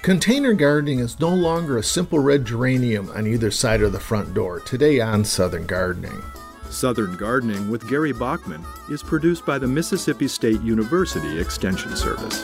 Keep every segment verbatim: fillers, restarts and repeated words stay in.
Container gardening is no longer a simple red geranium on either side of the front door, today on Southern Gardening. Southern Gardening with Gary Bachman is produced by the Mississippi State University Extension Service.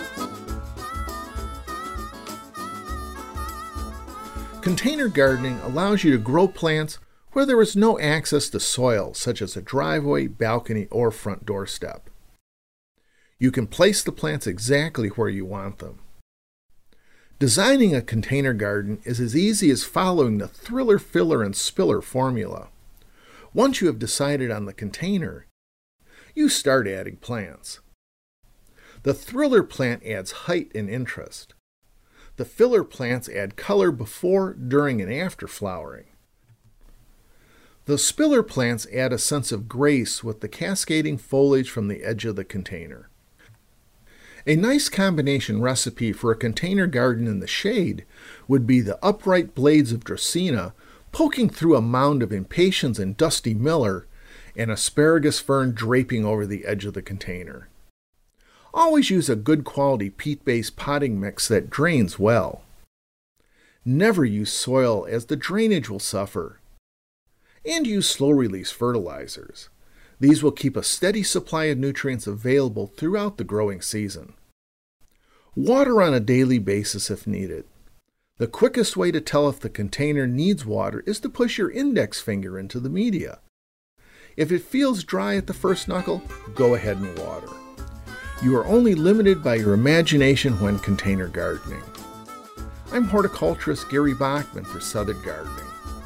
Container gardening allows you to grow plants where there is no access to soil, such as a driveway, balcony, or front doorstep. You can place the plants exactly where you want them. Designing a container garden is as easy as following the thriller, filler, and spiller formula. Once you have decided on the container, you start adding plants. The thriller plant adds height and interest. The filler plants add color before, during, and after flowering. The spiller plants add a sense of grace with the cascading foliage from the edge of the container. A nice combination recipe for a container garden in the shade would be the upright blades of Dracaena poking through a mound of impatiens and dusty miller, and asparagus fern draping over the edge of the container. Always use a good quality peat-based potting mix that drains well. Never use soil, as the drainage will suffer. And use slow-release fertilizers. These will keep a steady supply of nutrients available throughout the growing season. Water on a daily basis if needed. The quickest way to tell if the container needs water is to push your index finger into the media. If it feels dry at the first knuckle, go ahead and water. You are only limited by your imagination when container gardening. I'm horticulturist Gary Bachman for Southern Gardening.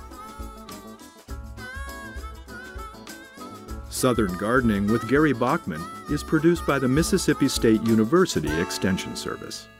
Southern Gardening with Gary Bachman is produced by the Mississippi State University Extension Service.